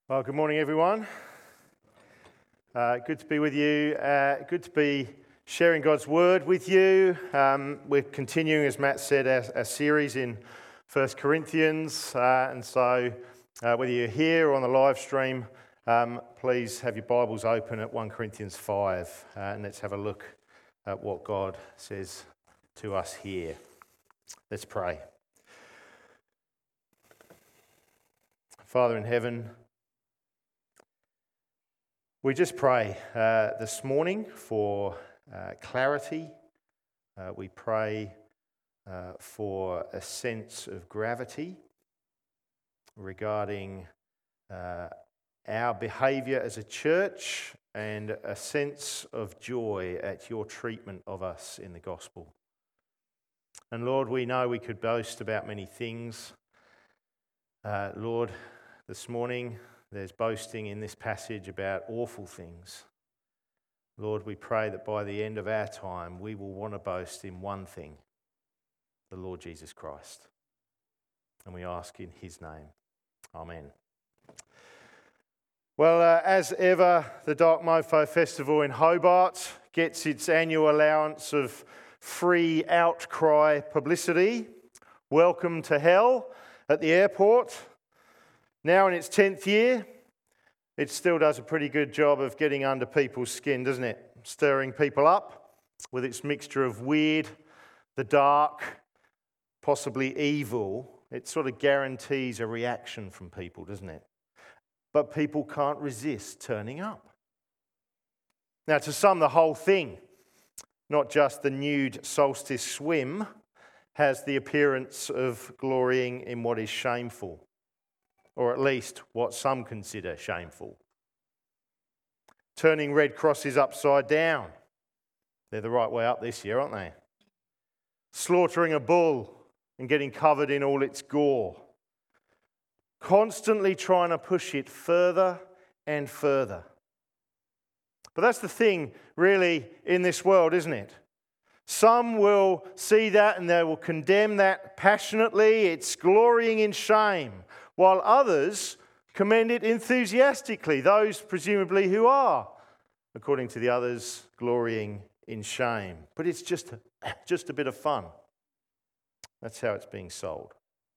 Well, good morning, everyone. Good to be with you. Good to be sharing God's Word with you. We're continuing, as Matt said, our series in 1 Corinthians. And so whether you're here or on the live stream, please have your Bibles open at 1 Corinthians 5. And let's have a look at what God says to us here. Let's pray. Father in heaven, we just pray this morning for clarity. We pray for a sense of gravity regarding our behaviour as a church and a sense of joy at your treatment of us in the gospel. And Lord, we know we could boast about many things. Lord, this morning, there's boasting in this passage about awful things. Lord, we pray that by the end of our time, we will want to boast in one thing, the Lord Jesus Christ. And we ask in his name. Amen. Well, as ever, the Dark Mofo Festival in Hobart gets its annual allowance of free outcry publicity. Welcome to hell at the airport. Now in its 10th year, it still does a pretty good job of getting under people's skin, doesn't it? Stirring people up with its mixture of weird, the dark, possibly evil. It sort of guarantees a reaction from people, doesn't it? But people can't resist turning up. Now, to some, the whole thing, not just the nude solstice swim, has the appearance of glorying in what is shameful. Or at least what some consider shameful. Turning red crosses upside down. They're the right way up this year, aren't they? Slaughtering a bull and getting covered in all its gore. Constantly trying to push it further and further. But that's the thing, really, in this world, isn't it? Some will see that and they will condemn that passionately. It's glorying in shame. While others commend it enthusiastically, those presumably who are, according to the others, glorying in shame. But it's just a bit of fun. That's how it's being sold.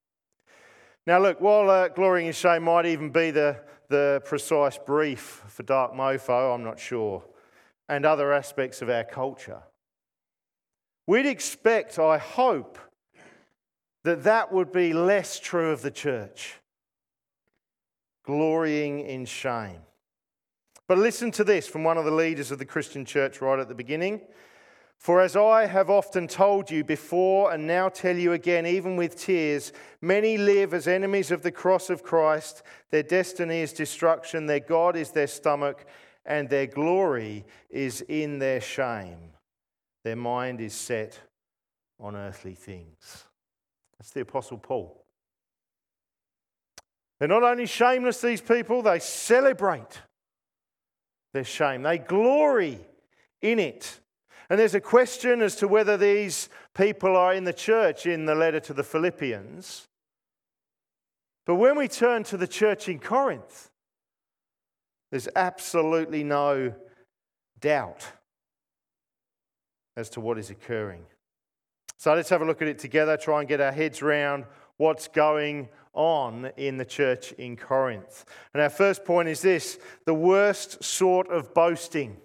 Now look, while glorying in shame might even be the precise brief for Dark Mofo, I'm not sure, and other aspects of our culture, we'd expect, I hope, that would be less true of the church. Glorying in shame. But listen to this from one of the leaders of the Christian church right at the beginning. For as I have often told you before and now tell you again, even with tears, many live as enemies of the cross of Christ. Their destiny is destruction, their God is their stomach, and their glory is in their shame. Their mind is set on earthly things. That's the Apostle Paul. They're not only shameless, these people, they celebrate their shame. They glory in it. And there's a question as to whether these people are in the church in the letter to the Philippians. But when we turn to the church in Corinth, there's absolutely no doubt as to what is occurring. So let's have a look at it together, try and get our heads around what's going on in the church in Corinth. And our first point is this: the worst sort of boasting.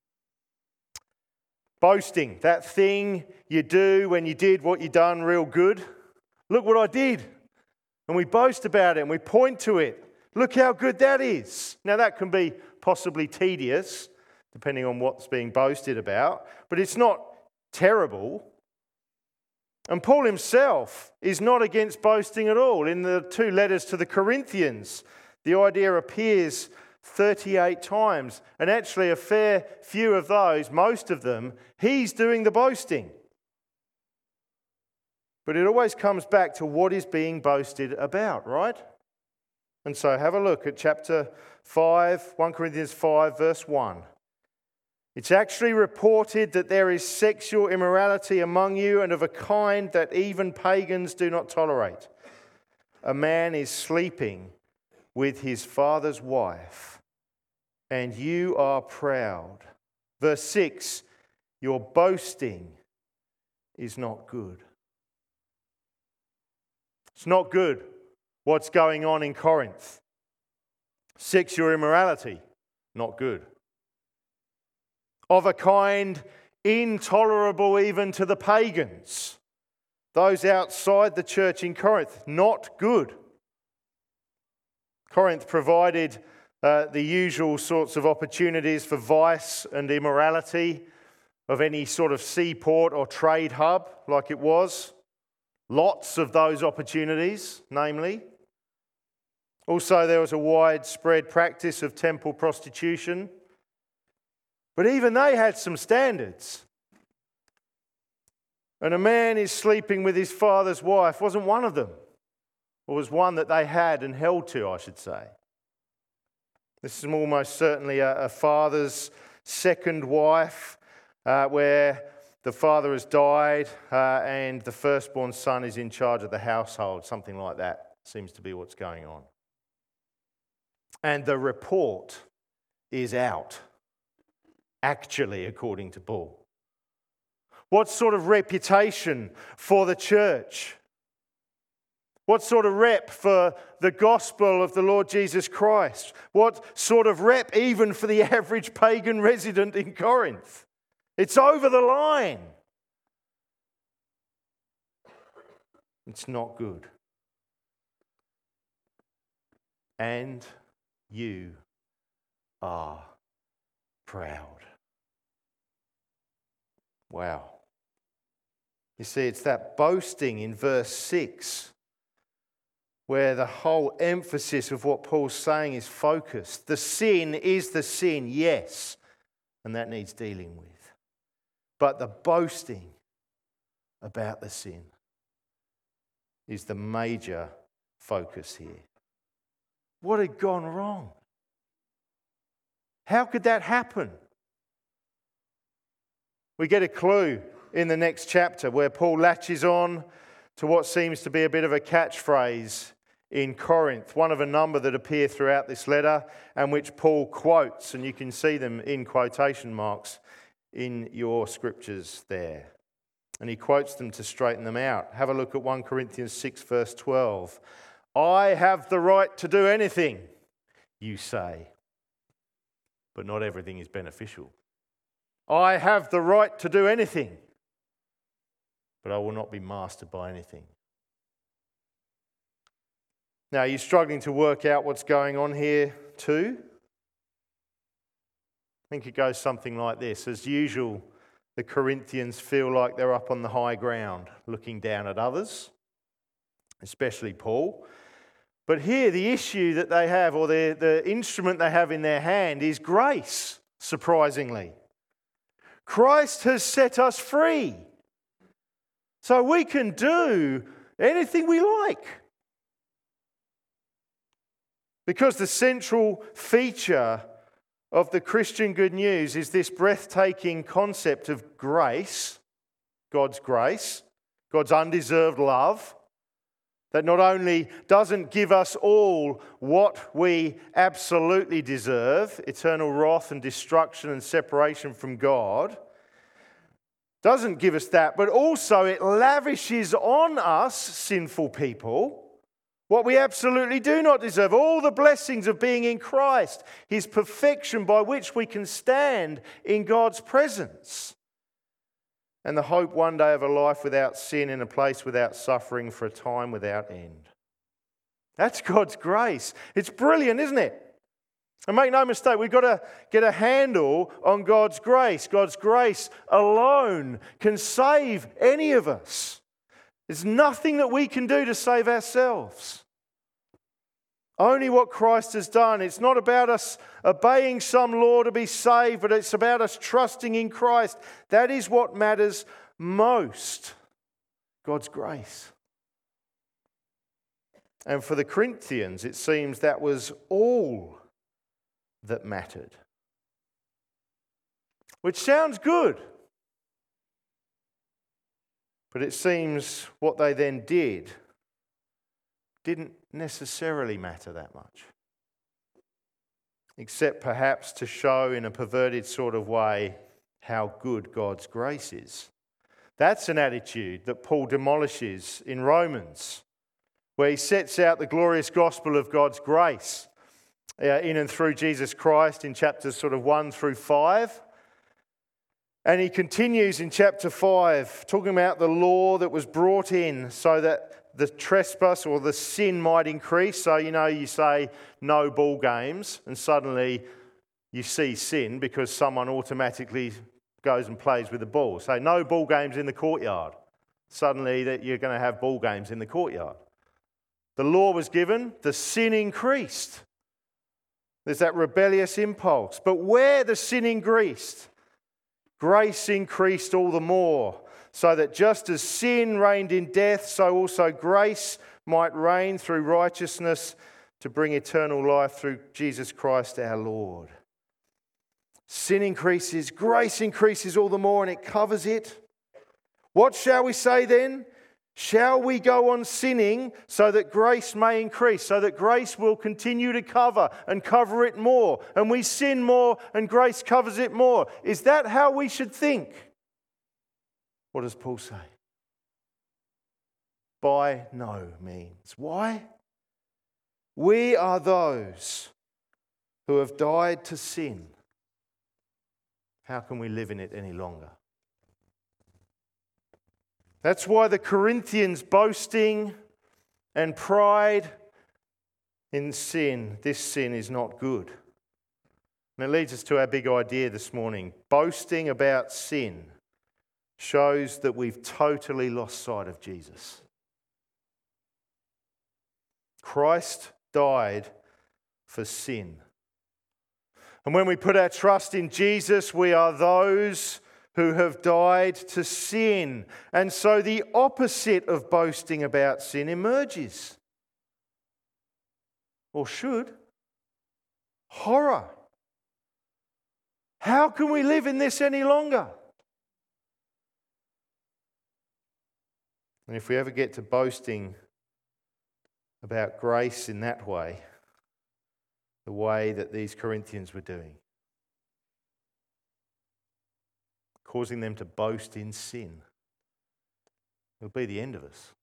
Boasting, that thing you do when you did what you done real good. Look what I did. And we boast about it and we point to it. Look how good that is. Now that can be possibly tedious, depending on what's being boasted about, but it's not terrible. And Paul himself is not against boasting at all. In the two letters to the Corinthians, the idea appears 38 times. And actually a fair few of those, most of them, he's doing the boasting. But it always comes back to what is being boasted about, right? And so have a look at chapter 5, 1 Corinthians 5, verse 1. It's actually reported that there is sexual immorality among you, and of a kind that even pagans do not tolerate. A man is sleeping with his father's wife, and you are proud. Verse 6, your boasting is not good. It's not good what's going on in Corinth. Sexual immorality, not good. Of a kind intolerable even to the pagans, those outside the church in Corinth, not good. Corinth provided the usual sorts of opportunities for vice and immorality of any sort of seaport or trade hub like it was. Lots of those opportunities, namely. Also, there was a widespread practice of temple prostitution. But even they had some standards. And a man is sleeping with his father's wife wasn't one of them. Or was one that they had and held to, I should say. This is almost certainly a father's second wife, where the father has died and the firstborn son is in charge of the household. Something like that seems to be what's going on. And the report is out, actually, according to Paul. What sort of reputation for the church? What sort of rep for the gospel of the Lord Jesus Christ? What sort of rep even for the average pagan resident in Corinth? It's over the line. It's not good. And you are proud. Wow. You see, it's that boasting in verse 6 where the whole emphasis of what Paul's saying is focused. The sin is the sin, yes, and that needs dealing with. But the boasting about the sin is the major focus here. What had gone wrong? How could that happen? We get a clue in the next chapter where Paul latches on to what seems to be a bit of a catchphrase in Corinth, one of a number that appear throughout this letter and which Paul quotes, and you can see them in quotation marks in your scriptures there. And he quotes them to straighten them out. Have a look at 1 Corinthians 6 verse 12. I have the right to do anything, you say, but not everything is beneficial. I have the right to do anything, but I will not be mastered by anything. Now, are you struggling to work out what's going on here too? I think it goes something like this. As usual, the Corinthians feel like they're up on the high ground, looking down at others, especially Paul. But here, the issue that they have, or the instrument they have in their hand, is grace, surprisingly. Christ has set us free. So we can do anything we like. Because the central feature of the Christian good news is this breathtaking concept of grace, God's undeserved love, that not only doesn't give us all what we absolutely deserve, eternal wrath and destruction and separation from God, doesn't give us that, but also it lavishes on us, sinful people, what we absolutely do not deserve, all the blessings of being in Christ, his perfection by which we can stand in God's presence, and the hope one day of a life without sin in a place without suffering for a time without end. That's God's grace. It's brilliant, isn't it? And make no mistake, we've got to get a handle on God's grace. God's grace alone can save any of us. There's nothing that we can do to save ourselves. Only what Christ has done. It's not about us obeying some law to be saved, but it's about us trusting in Christ. That is what matters most. God's grace. And for the Corinthians, it seems that was all that mattered. Which sounds good. But it seems what they then did didn't necessarily matter that much. except perhaps to show in a perverted sort of way how good God's grace is. That's an attitude that Paul demolishes in Romans, where he sets out the glorious gospel of God's grace in and through Jesus Christ in chapters sort of 1 through 5. And he continues in chapter 5, talking about the law that was brought in so that the trespass or the sin might increase. So, you say no ball games, and suddenly you see sin because someone automatically goes and plays with the ball. Say no ball games in the courtyard. Suddenly that you're going to have ball games in the courtyard. The law was given, the sin increased. There's that rebellious impulse. But where the sin increased, grace increased all the more, so that just as sin reigned in death, so also grace might reign through righteousness to bring eternal life through Jesus Christ our Lord. Sin increases, grace increases all the more, and it covers it. What shall we say then? Shall we go on sinning so that grace may increase, so that grace will continue to cover and cover it more, and we sin more and grace covers it more? Is that how we should think? What does Paul say? By no means. Why? We are those who have died to sin. How can we live in it any longer? That's why the Corinthians boasting and pride in sin, this sin is not good. And it leads us to our big idea this morning. Boasting about sin shows that we've totally lost sight of Jesus. Christ died for sin. And when we put our trust in Jesus, we are those who have died to sin. And so the opposite of boasting about sin emerges. Or should. Horror. How can we live in this any longer? And if we ever get to boasting about grace in that way, the way that these Corinthians were doing, causing them to boast in sin, it'll be the end of us.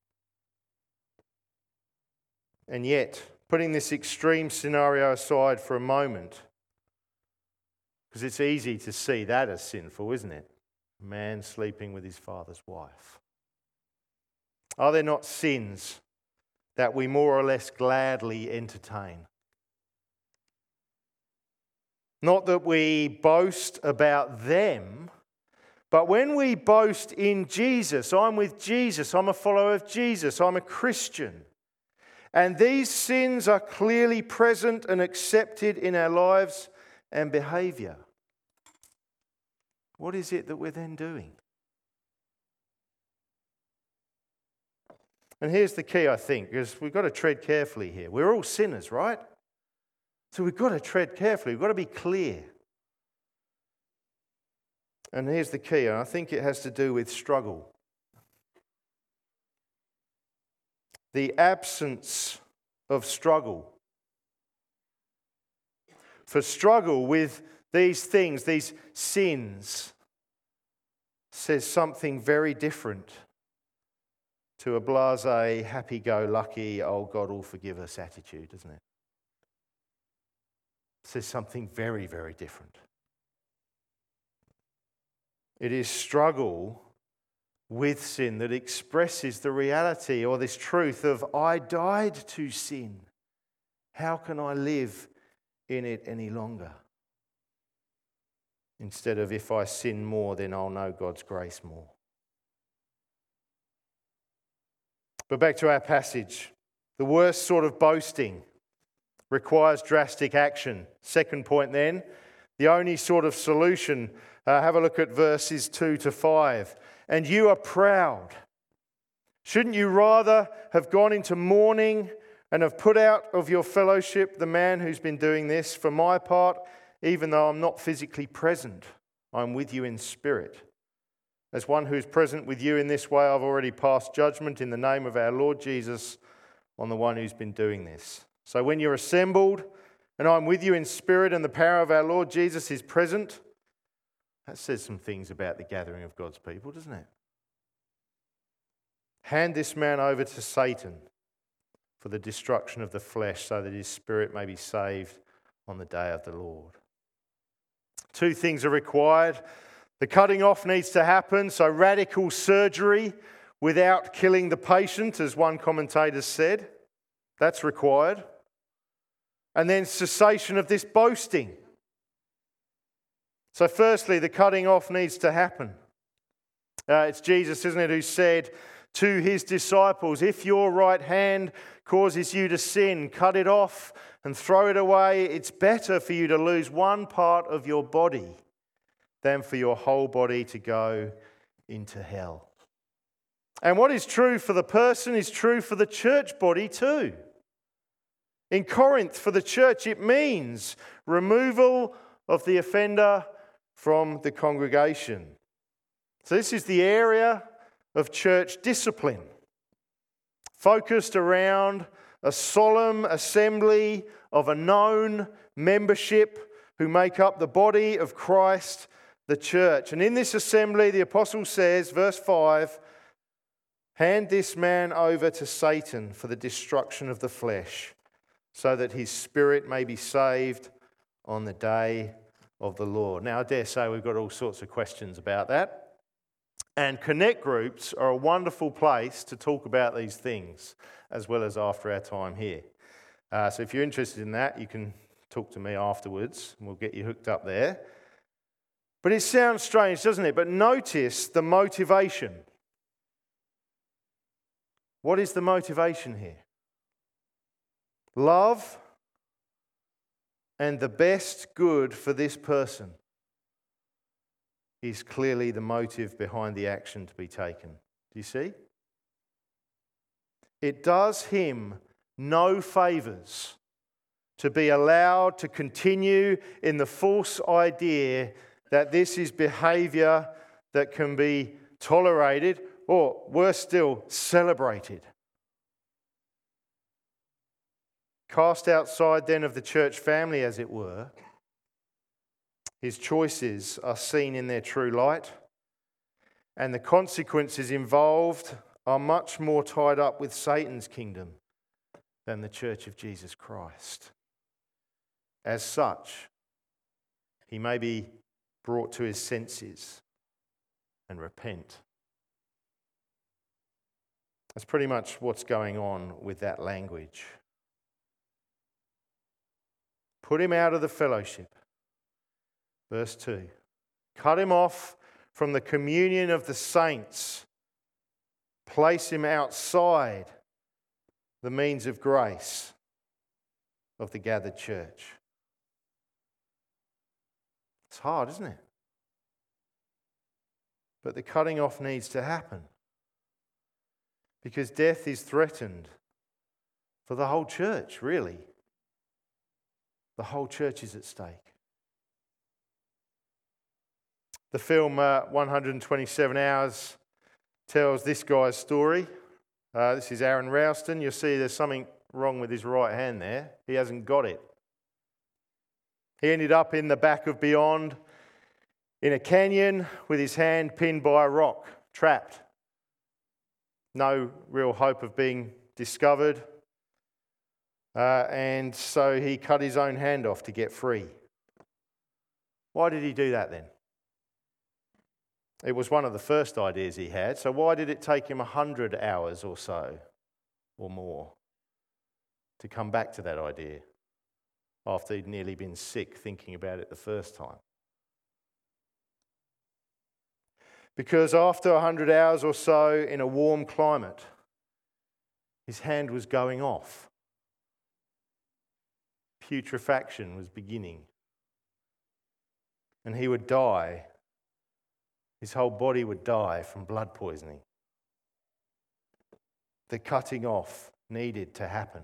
And yet, putting this extreme scenario aside for a moment, because it's easy to see that as sinful, isn't it? A man sleeping with his father's wife. Are there not sins that we more or less gladly entertain? Not that we boast about them, but when we boast in Jesus, I'm with Jesus, I'm a follower of Jesus, I'm a Christian, and these sins are clearly present and accepted in our lives and behaviour, what is it that we're then doing? And here's the key, I think, because we've got to tread carefully here. We're all sinners, right? So we've got to tread carefully. We've got to be clear. And here's the key, and I think it has to do with struggle. The absence of struggle. For struggle with these things, these sins, says something very different to a blasé, happy-go-lucky, oh, God will forgive us attitude, doesn't it? It says something very, very different. It is struggle with sin that expresses the reality or this truth of, I died to sin. How can I live in it any longer? Instead of, if I sin more, then I'll know God's grace more. But back to our passage. The worst sort of boasting requires drastic action. Second point then, the only sort of solution, have a look at verses 2 to 5. And you are proud. Shouldn't you rather have gone into mourning and have put out of your fellowship the man who's been doing this? For my part, even though I'm not physically present, I'm with you in spirit. As one who's present with you in this way, I've already passed judgment in the name of our Lord Jesus on the one who's been doing this. So when you're assembled, and I'm with you in spirit, and the power of our Lord Jesus is present. That says some things about the gathering of God's people, doesn't it? Hand this man over to Satan for the destruction of the flesh, so that his spirit may be saved on the day of the Lord. Two things are required. The cutting off needs to happen, so radical surgery without killing the patient, as one commentator said. That's required. And then cessation of this boasting. So firstly, the cutting off needs to happen. It's Jesus, isn't it, who said to his disciples, if your right hand causes you to sin, cut it off and throw it away. It's better for you to lose one part of your body than for your whole body to go into hell. And what is true for the person is true for the church body too. In Corinth, for the church, it means removal of the offender from the congregation. So this is the area of church discipline, focused around a solemn assembly of a known membership who make up the body of Christ, the church. And in this assembly, the apostle says, verse 5, hand this man over to Satan for the destruction of the flesh, so that his spirit may be saved on the day of the Lord. Now, I dare say we've got all sorts of questions about that. And connect groups are a wonderful place to talk about these things, as well as after our time here. So if you're interested in that, you can talk to me afterwards, and we'll get you hooked up there. But it sounds strange, doesn't it? But notice the motivation. What is the motivation here? Love and the best good for this person is clearly the motive behind the action to be taken. Do you see? It does him no favours to be allowed to continue in the false idea that this is behaviour that can be tolerated, or worse still, celebrated. Cast outside then of the church family, as it were, his choices are seen in their true light, and the consequences involved are much more tied up with Satan's kingdom than the church of Jesus Christ. As such, he may be brought to his senses and repent. That's pretty much what's going on with that language. Put him out of the fellowship. Verse 2. Cut him off from the communion of the saints. Place him outside the means of grace of the gathered church. It's hard, isn't it? But the cutting off needs to happen, because death is threatened for the whole church, really. The whole church is at stake. The film 127 Hours tells this guy's story. This is Aaron Ralston. You'll see there's something wrong with his right hand there. He hasn't got it. He ended up in the back of Beyond in a canyon with his hand pinned by a rock, trapped. No real hope of being discovered. And so he cut his own hand off to get free. Why did he do that then? It was one of the first ideas he had, so why did it take him 100 hours or so, or more, to come back to that idea after he'd nearly been sick thinking about it the first time? Because after 100 hours or so in a warm climate, his hand was going off. Putrefaction was beginning. And he would die. His whole body would die from blood poisoning. The cutting off needed to happen.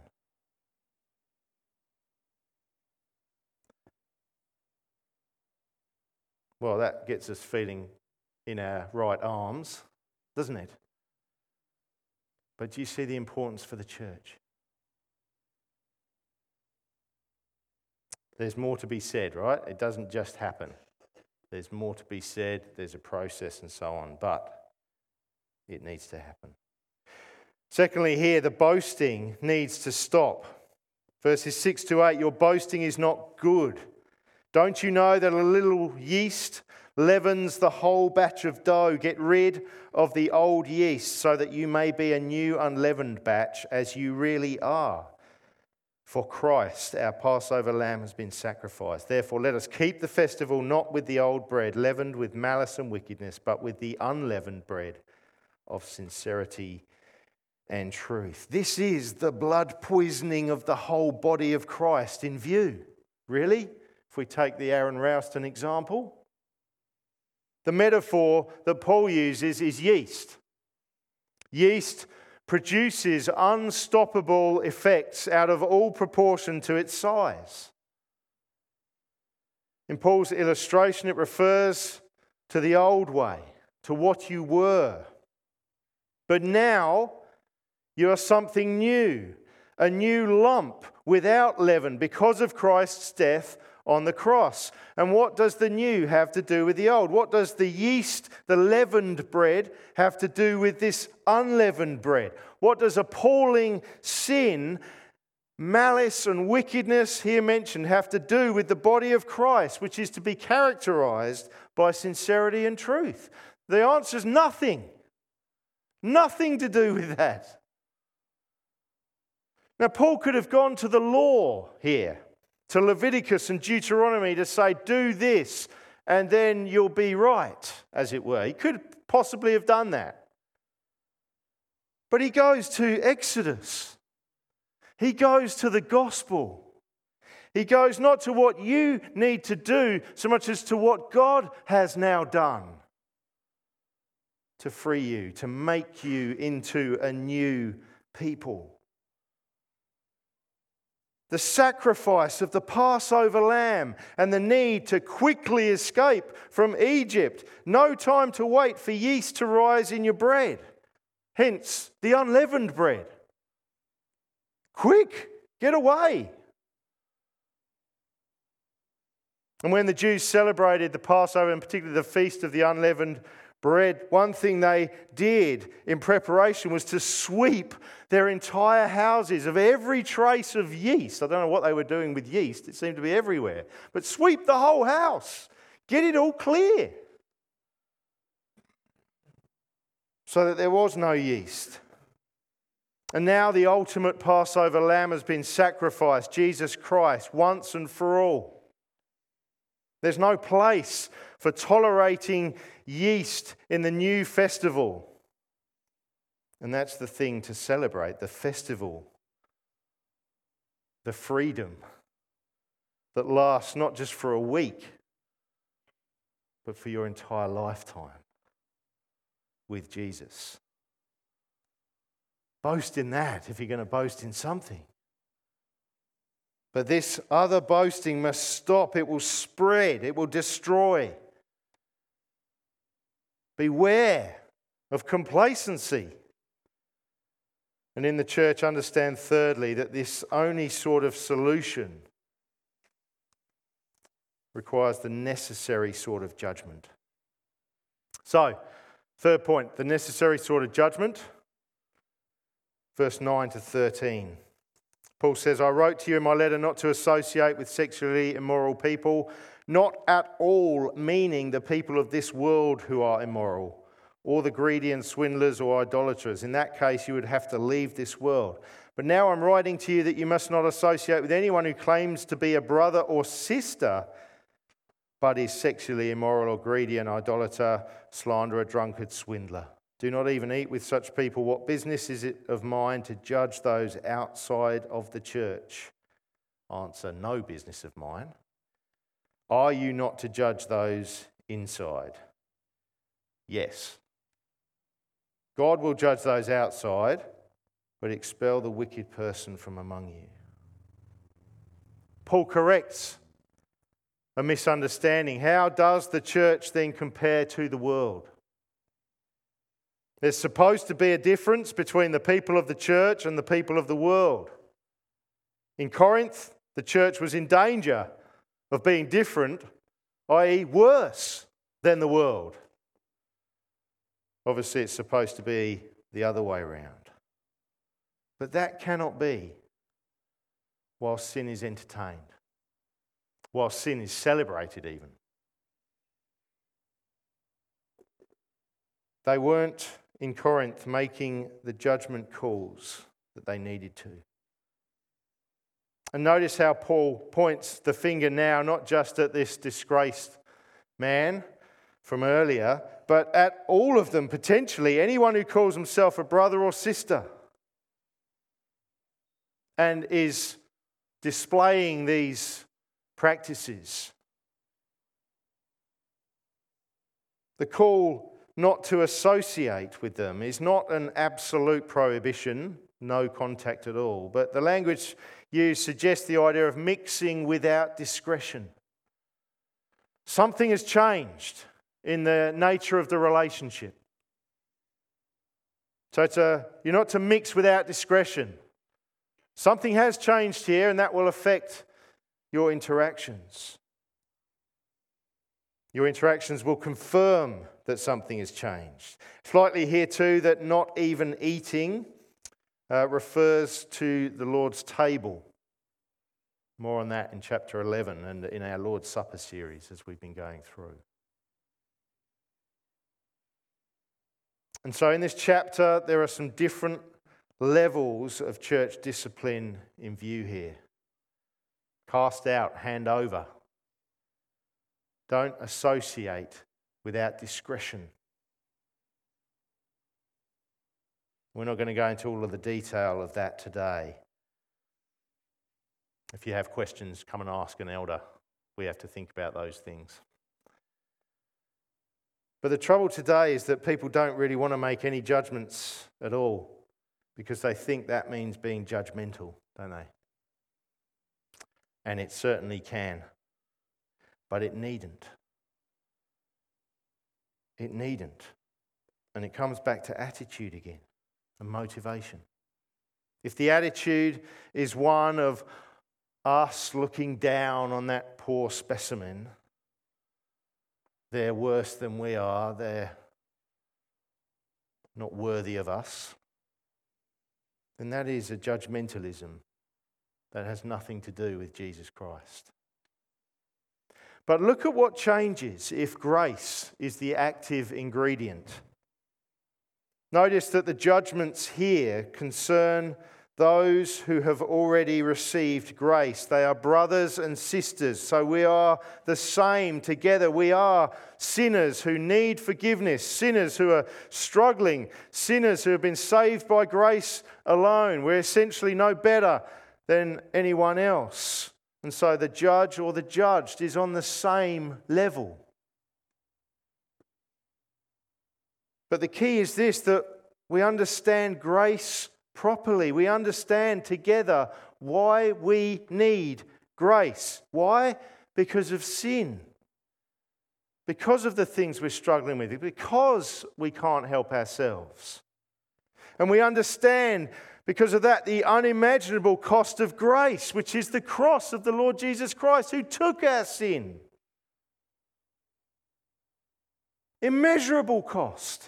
Well, that gets us feeling in our right arms, doesn't it? But do you see the importance for the church? There's more to be said, right? It doesn't just happen. There's more to be said, there's a process and so on, but it needs to happen. Secondly, here, the boasting needs to stop. Verses 6 to 8, your boasting is not good. Don't you know that a little yeast leavens the whole batch of dough? Get rid of the old yeast so that you may be a new unleavened batch as you really are. For Christ, our Passover lamb, has been sacrificed. Therefore, let us keep the festival not with the old bread, leavened with malice and wickedness, but with the unleavened bread of sincerity and truth. This is the blood poisoning of the whole body of Christ in view. Really? If we take the Aaron Ralston example, the metaphor that Paul uses is yeast. Yeast produces unstoppable effects out of all proportion to its size. In Paul's illustration, it refers to the old way, to what you were. But now you are something new, a new lump without leaven because of Christ's death on the cross. And what does the new have to do with the old? What does the yeast, the leavened bread, have to do with this unleavened bread? What does appalling sin, malice and wickedness here mentioned have to do with the body of Christ, which is to be characterized by sincerity and truth? The answer is nothing. Nothing to do with that. Now, Paul could have gone to the law here, to Leviticus and Deuteronomy, to say, do this, and then you'll be right, as it were. He could possibly have done that. But he goes to Exodus. He goes to the gospel. He goes not to what you need to do so much as to what God has now done to free you, to make you into a new people. The sacrifice of the Passover lamb and the need to quickly escape from Egypt. No time to wait for yeast to rise in your bread. Hence, the unleavened bread. Quick, get away. And when the Jews celebrated the Passover, and particularly the Feast of the Unleavened Bread, one thing they did in preparation was to sweep their entire houses of every trace of yeast. I don't know what they were doing with yeast. It seemed to be everywhere. But sweep the whole house. Get it all clear. So that there was no yeast. And now the ultimate Passover lamb has been sacrificed, Jesus Christ, once and for all. There's no place for tolerating yeast in the new festival. And that's the thing to celebrate, the festival, the freedom that lasts not just for a week, but for your entire lifetime with Jesus. Boast in that if you're going to boast in something. But this other boasting must stop. It will spread. It will destroy. Beware of complacency. And in the church, understand thirdly that this only sort of solution requires the necessary sort of judgment. So, third point, the necessary sort of judgment. Verse 9 to 13. Paul says, I wrote to you in my letter not to associate with sexually immoral people, not at all meaning the people of this world who are immoral, or the greedy and swindlers or idolaters. In that case, you would have to leave this world. But now I'm writing to you that you must not associate with anyone who claims to be a brother or sister, but is sexually immoral or greedy, an idolater, slanderer, drunkard, swindler. Do not even eat with such people. What business is it of mine to judge those outside of the church? Answer, no business of mine. Are you not to judge those inside? Yes. God will judge those outside, but expel the wicked person from among you. Paul corrects a misunderstanding. How does the church then compare to the world? There's supposed to be a difference between the people of the church and the people of the world. In Corinth, the church was in danger of being different, i.e. worse than the world. Obviously, it's supposed to be the other way around. But that cannot be while sin is entertained, while sin is celebrated even. They weren't in Corinth making the judgment calls that they needed to. And notice how Paul points the finger now, not just at this disgraced man from earlier, but at all of them potentially, anyone who calls himself a brother or sister and is displaying these practices. The call not to associate with them is not an absolute prohibition, no contact at all, but the language used suggests the idea of mixing without discretion. Something has changed in the nature of the relationship. So you're not to mix without discretion. Something has changed here, and that will affect your interactions. Your interactions will confirm that something has changed. It's likely here too that not even eating refers to the Lord's table. More on that in chapter 11 and in our Lord's Supper series as we've been going through. And so in this chapter, there are some different levels of church discipline in view here. Cast out, hand over. Don't associate without discretion. We're not going to go into all of the detail of that today. If you have questions, come and ask an elder. We have to think about those things. But the trouble today is that people don't really want to make any judgments at all because they think that means being judgmental, don't they? And it certainly can. But it needn't. It needn't. And it comes back to attitude again and motivation. If the attitude is one of us looking down on that poor specimen, they're worse than we are, they're not worthy of us, then that is a judgmentalism that has nothing to do with Jesus Christ. But look at what changes if grace is the active ingredient. Notice that the judgments here concern those who have already received grace. They are brothers and sisters, so we are the same together. We are sinners who need forgiveness, sinners who are struggling, sinners who have been saved by grace alone. We're essentially no better than anyone else. And so the judge or the judged is on the same level. But the key is this, that we understand grace properly. We understand together why we need grace. Why? Because of sin. Because of the things we're struggling with. Because we can't help ourselves. And we understand, because of that, the unimaginable cost of grace, which is the cross of the Lord Jesus Christ, who took our sin. Immeasurable cost.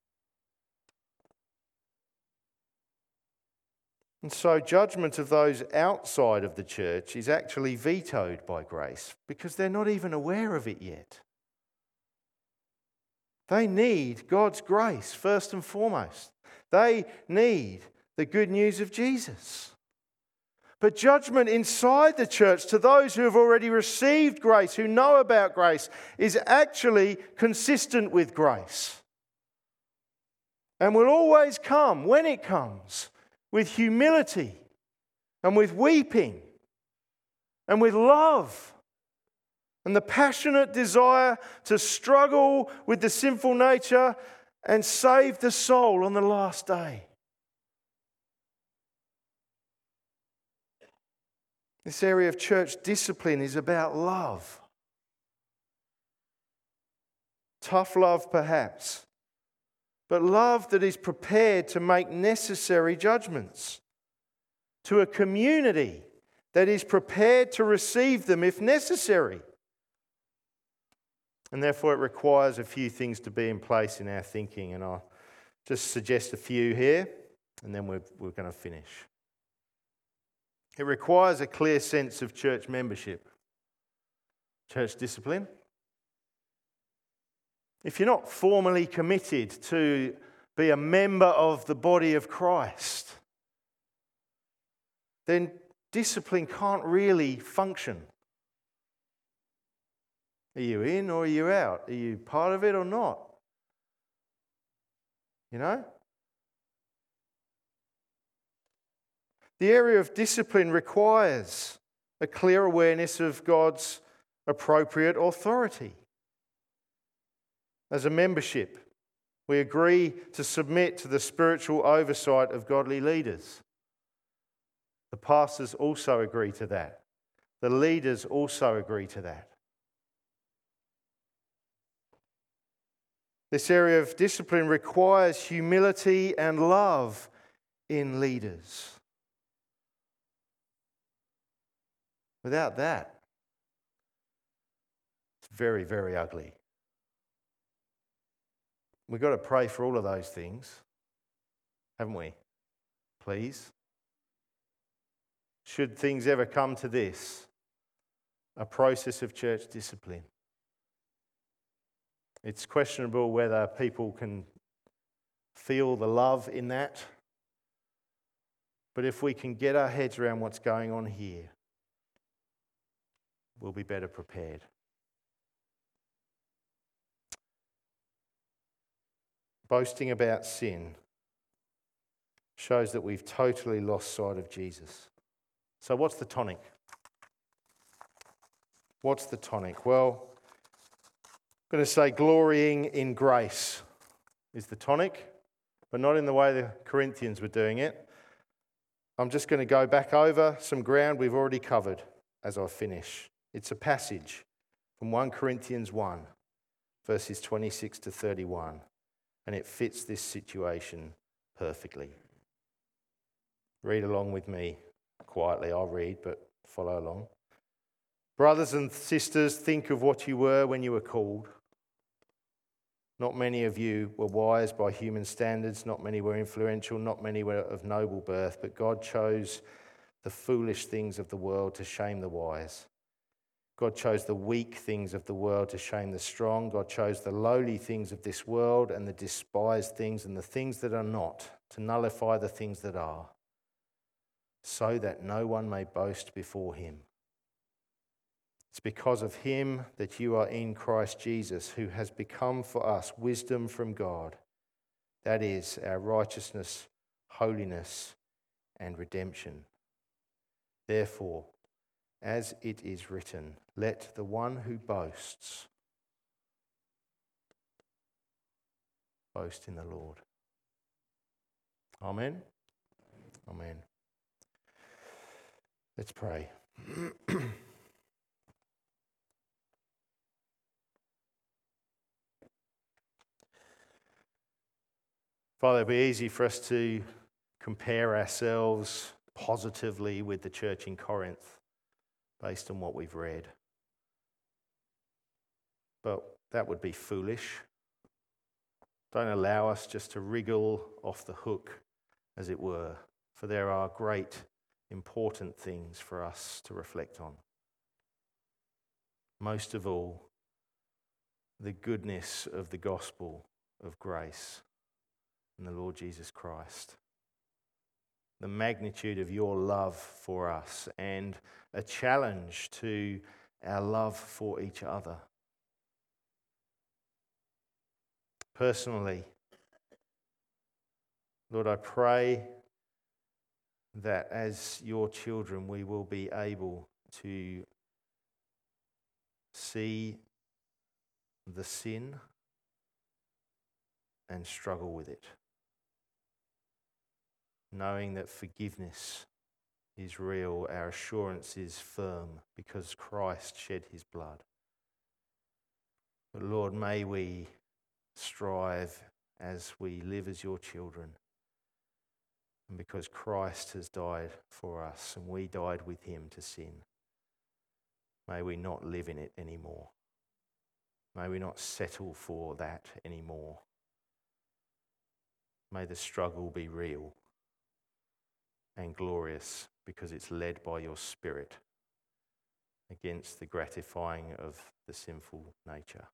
And so judgment of those outside of the church is actually vetoed by grace because they're not even aware of it yet. They need God's grace first and foremost. They need the good news of Jesus. But judgment inside the church to those who have already received grace, who know about grace, is actually consistent with grace. And will always come, when it comes, with humility and with weeping and with love and the passionate desire to struggle with the sinful nature and save the soul on the last day. This area of church discipline is about love. Tough love, perhaps, but love that is prepared to make necessary judgments to a community that is prepared to receive them if necessary. And therefore it requires a few things to be in place in our thinking, and I'll just suggest a few here, and then we're going to finish. It requires a clear sense of church membership, church discipline. If you're not formally committed to be a member of the body of Christ, then discipline can't really function. Are you in or are you out? Are you part of it or not? You know? The area of discipline requires a clear awareness of God's appropriate authority. As a membership, we agree to submit to the spiritual oversight of godly leaders. The pastors also agree to that. The leaders also agree to that. This area of discipline requires humility and love in leaders. Without that, it's very, very ugly. We've got to pray for all of those things, haven't we? Please. Should things ever come to this, a process of church discipline, it's questionable whether people can feel the love in that. But if we can get our heads around what's going on here, we'll be better prepared. Boasting about sin shows that we've totally lost sight of Jesus. So what's the tonic? What's the tonic? Well, I'm going to say glorying in grace is the tonic, but not in the way the Corinthians were doing it. I'm just going to go back over some ground we've already covered as I finish. It's a passage from 1 Corinthians 1, verses 26 to 31, and it fits this situation perfectly. Read along with me quietly. I'll read, but follow along. Brothers and sisters, think of what you were when you were called. Not many of you were wise by human standards, not many were influential, not many were of noble birth, but God chose the foolish things of the world to shame the wise. God chose the weak things of the world to shame the strong. God chose the lowly things of this world and the despised things and the things that are not to nullify the things that are, so that no one may boast before him. It's because of him that you are in Christ Jesus, who has become for us wisdom from God. That is our righteousness, holiness, and redemption. Therefore, as it is written, let the one who boasts boast in the Lord. Amen. Amen. Let's pray. Father, it'd be easy for us to compare ourselves positively with the church in Corinth based on what we've read. But that would be foolish. Don't allow us just to wriggle off the hook, as it were, for there are great, important things for us to reflect on. Most of all, the goodness of the gospel of grace in the Lord Jesus Christ. The magnitude of your love for us and a challenge to our love for each other. Personally, Lord, I pray that as your children we will be able to see the sin and struggle with it, knowing that forgiveness is real, our assurance is firm because Christ shed his blood. But Lord, may we strive as we live as your children and because Christ has died for us and we died with him to sin, may we not live in it anymore. May we not settle for that anymore. May the struggle be real and glorious because it's led by your Spirit against the gratifying of the sinful nature.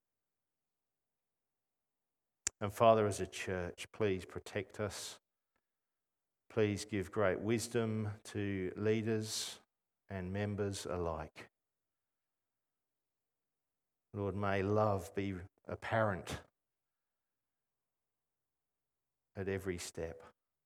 And Father, as a church, please protect us. Please give great wisdom to leaders and members alike. Lord, may love be apparent at every step.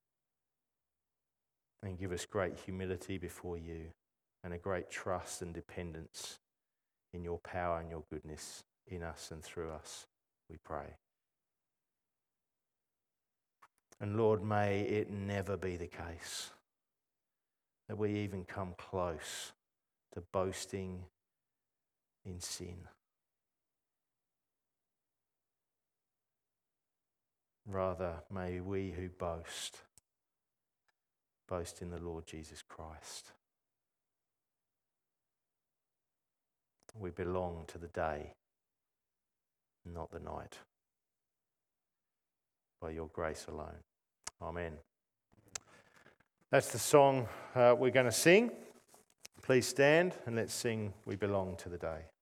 And give us great humility before you and a great trust and dependence in your power and your goodness in us and through us, we pray. And Lord, may it never be the case that we even come close to boasting in sin. Rather, may we who boast in the Lord Jesus Christ. We belong to the day, not the night. By your grace alone. Amen. That's the song we're going to sing. Please stand and let's sing We Belong to the Day.